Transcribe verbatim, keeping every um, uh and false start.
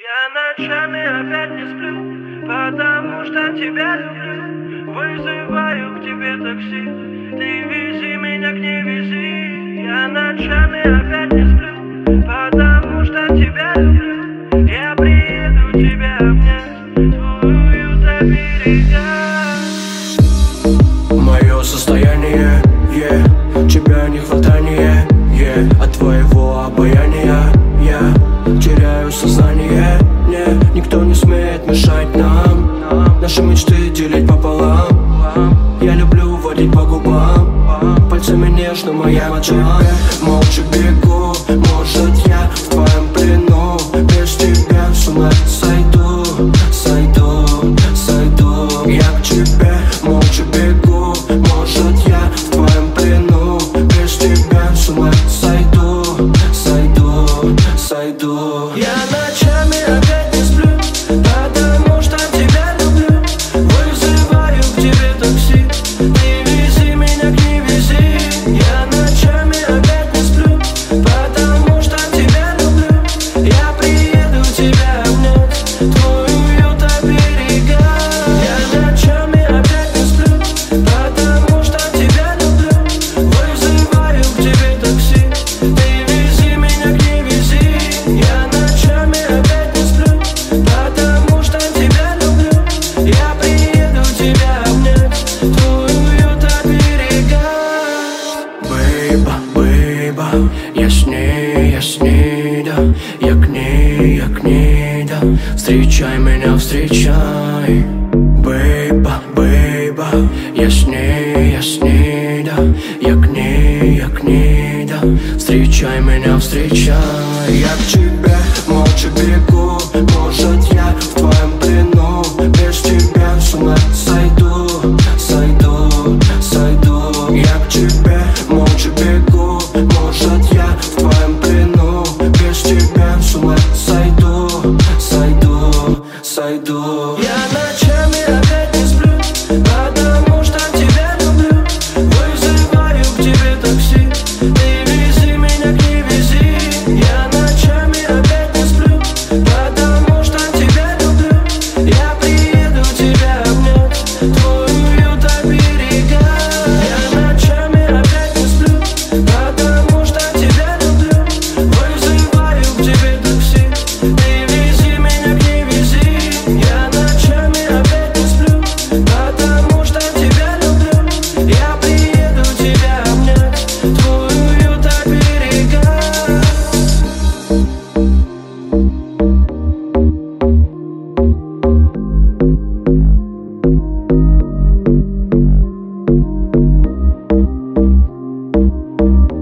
Я ночами опять не сплю, потому что тебя люблю. Вызываю к тебе такси, ты вези меня к ней, вези. Я ночами опять не сплю, потому что тебя люблю. Я приеду тебя обнять, твой уют оберегать. Мое состояние, yeah, тебя не хватание, yeah, от твоего обаяния я теряю сознание. Не, никто не смеет мешать нам наши мечты делить пополам. Я люблю водить по губам пальцами нежно моя моча. Молча бегу, может я в твоем плену. Без тебя с ума сойду, сойду, сойду. Я к тебе молча бегу, может я в твоем плену. Без тебя с ума сойду, сойду, сойду. Я ночами опять не сплю, потому что тебя люблю. Вызываю к тебе такси, ты вези меня к ней, вези. Я ночами опять не сплю, потому что тебя люблю. Я приеду тебя обнять, твой уют оберегать. Я ночами опять не сплю, потому что тебя люблю. Вызываю к тебе такси, ты вези меня к ней, вези. Я ночами опять не сплю, потому что тебя люблю. Я приеду тебя обнять, твой уют оберегать. Бейба, бейба, я с ней, я с ней, да. Я к ней, я к ней, да. Встречай меня, встречай. Бейба, бейба, я с ней, я с ней, да. Я к ней, я к ней, да. Встречай меня, встречай. Я к тебе молча бегу, может я в твоем плену. Без тебя с ума сойду, сойду, сойду. Я к тебе молча бегу, может я в твоем плену. Без тебя с ума сойду, сойду, сойду. Я ночами опять не сплю, потому что тебя люблю. Вызываю к тебе такси, ты вези меня к ней, вези. Я ночами опять не сплю, потому что тебя люблю. Я приеду тебя обнять, твой уют оберегать. Я ночами опять не сплю, потому что тебя люблю. Вызываю к тебе такси, ты вези меня к ней, вези. Я ночами опять не сплю, потому что тебя люблю. Я приеду тебя обнять, твой уют оберегать. Thank you.